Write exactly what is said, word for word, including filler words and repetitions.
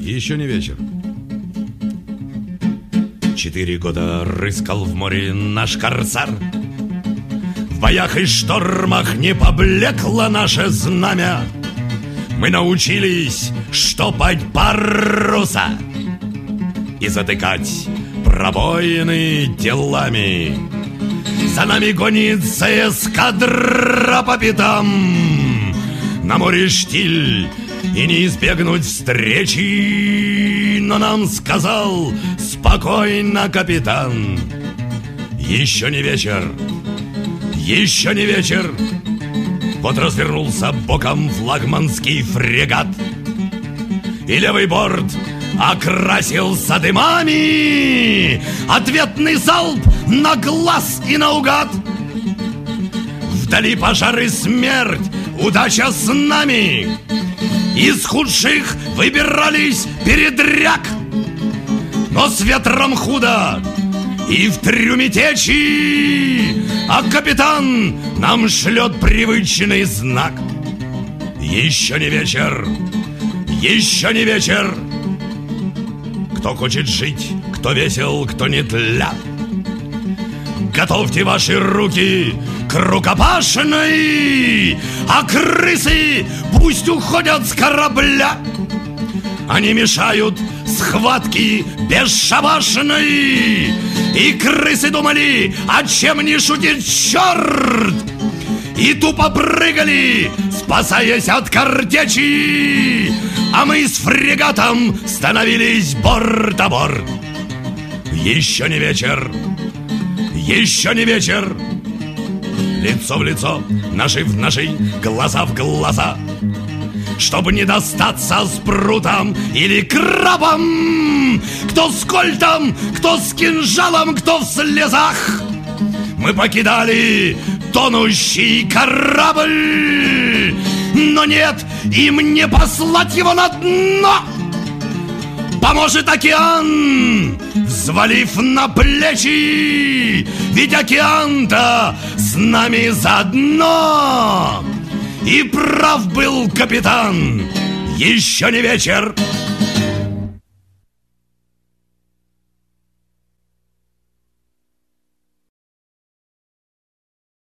Еще не вечер. Четыре года рыскал в море наш корсар. В боях и штормах не поблекло наше знамя. Мы научились штопать паруса и затыкать пробоины делами. За нами гонится эскадра по пятам. На море штиль и не избегнуть встречи. Но нам сказал спокойно капитан: еще не вечер, еще не вечер. Вот развернулся боком флагманский фрегат, и левый борт окрасился дымами. Ответный залп на глаз и наугад. Вдали пожар и смерть, удача с нами. Из худших выбирались передряг. Но с ветром худо и в трюме течи, а капитан нам шлет привычный знак: еще не вечер, еще не вечер. Кто хочет жить, кто весел, кто не тля, готовьте ваши руки к рукопашной, а крысы пусть уходят с корабля. Они мешают схватке бесшабашной, и крысы думали, о чем не шутит черт, и тупо прыгали, спасаясь от картечи, а мы с фрегатом становились борт о борт. Еще не вечер, еще не вечер. Лицо в лицо, ножи в ножи, глаза в глаза, чтобы не достаться спрутом или крабом. Кто с кольтом, кто с кинжалом, кто в слезах. Мы покидали тонущий корабль, но нет, им не послать его на дно. Поможет океан, взвалив на плечи, ведь океан-то с нами заодно. И прав был капитан, еще не вечер.